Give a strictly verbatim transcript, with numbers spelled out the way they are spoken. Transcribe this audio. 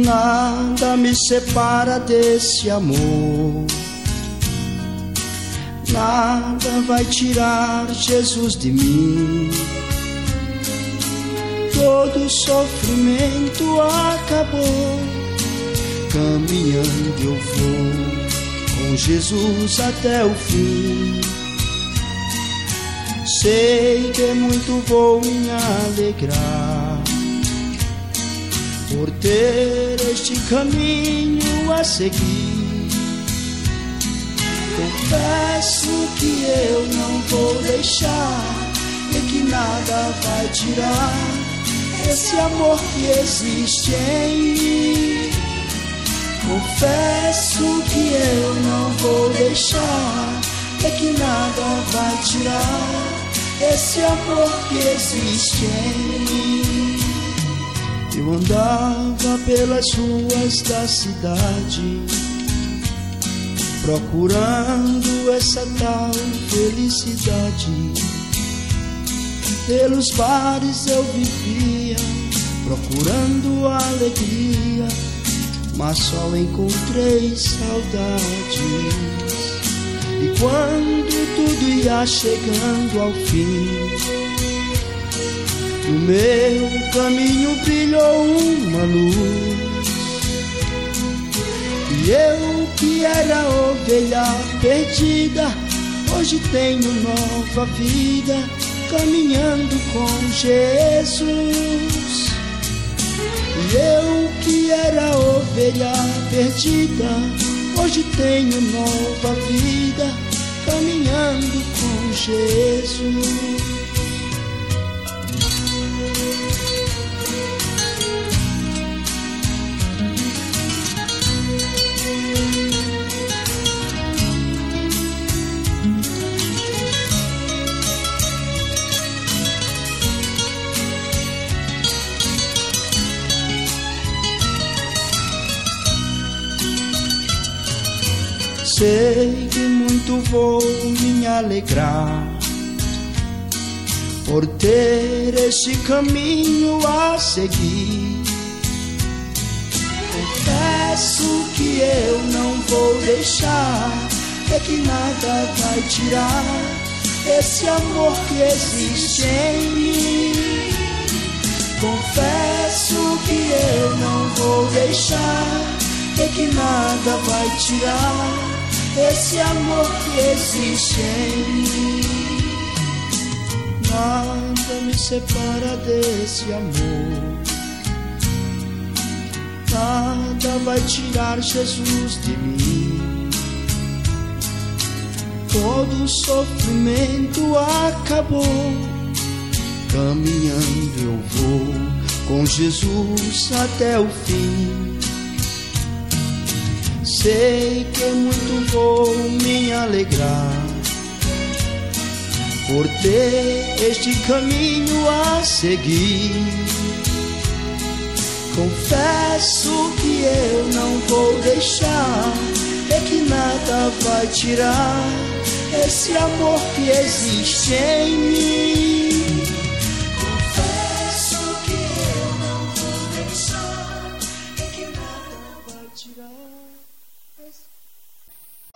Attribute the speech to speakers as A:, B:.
A: Nada me separa desse amor, nada vai tirar Jesus de mim. Todo sofrimento acabou, caminhando eu vou com Jesus até o fim. Sei que muito vou me alegrar por ter este caminho a seguir. Confesso que eu não vou deixar e que nada vai tirar esse amor que existe em mim. Confesso que eu não vou deixar e que nada vai tirar esse amor que existe em mim. Eu andava pelas ruas da cidade, procurando essa tal felicidade. Pelos bares eu vivia, procurando alegria, mas só encontrei saudades. E quando tudo ia chegando ao fim, no meu caminho brilhou uma luz. E eu que era ovelha perdida, hoje tenho nova vida, caminhando com Jesus. E eu que era ovelha perdida, hoje tenho nova vida, caminhando com Jesus. Sei que muito vou me alegrar por ter este caminho a seguir. Confesso que eu não vou deixar, é que nada vai tirar esse amor que existe em mim. Confesso que eu não vou deixar, é que nada vai tirar esse amor que existe em mim. Nada me separa desse amor, nada vai tirar Jesus de mim. Todo sofrimento acabou, caminhando eu vou com Jesus até o fim. Sei que muito vou me alegrar por ter este caminho a seguir. Confesso que eu não vou deixar, é que nada vai tirar esse amor que existe em mim. Confesso que eu não vou deixar, é que nada vai tirar esse